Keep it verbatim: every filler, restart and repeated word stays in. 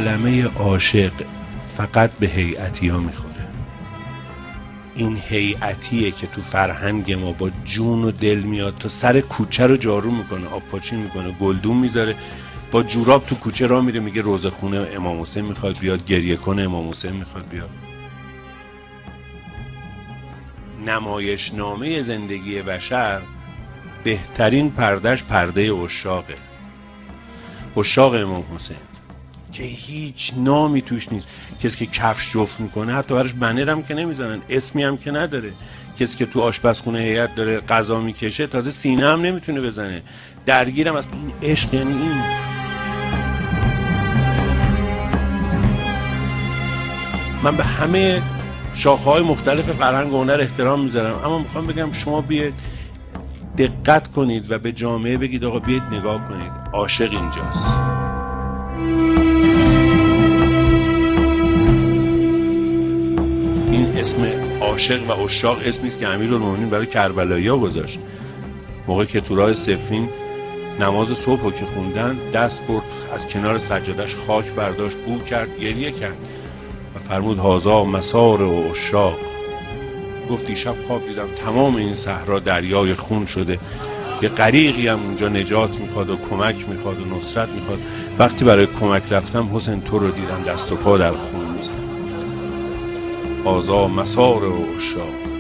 کلمه عاشق فقط به هیئتی ها میخوره. این هیئتیه که تو فرهنگ ما با جون و دل میاد، تا سر کوچه رو جارو میکنه، آب پاچی میکنه، گلدون میذاره، با جوراب تو کوچه راه میره، میگه روزه خونه امام حسین میخواد بیاد، گریه کنه امام حسین میخواد بیاد. نمایشنامه زندگی بشر بهترین پردهش پرده عشاقه، عشاق امام حسین که هیچ نامی توش نیست. کسی که کفش جفت میکنه حتی براش بنر هم که نمیزنن، اسمی هم که نداره. کسی که تو آشپزخونه هیئت داره غذا میکشه تازه سینه هم نمیتونه بزنه، درگیرم از این عشق. یعنی این من به همه شاخه‌های مختلف فرهنگ و هنر احترام میذارم، اما میخوام بگم شما بیاید دقت کنید و به جامعه بگید آقا بیاید نگاه کنید، عاشق اینجاست. این اسم عاشق و عشاق اسمی است که امیرالمومنین برای کربلایی‌ها گذاشت. موقعی که تو راه صفین نماز صبح که خوندن، دست برد از کنار سجادش خاک برداشت، بو کرد، گریه کرد و فرمود هازا مسار و عشاق. گفت دیشب خواب دیدم تمام این صحرا دریای خون شده، یه غریقی هم اونجا نجات میخواد و کمک میخواد و نصرت میخواد. وقتی برای کمک رفتم حسین تو رو دیدم دست و پا در خون میزن. هازا مسار و عشاق.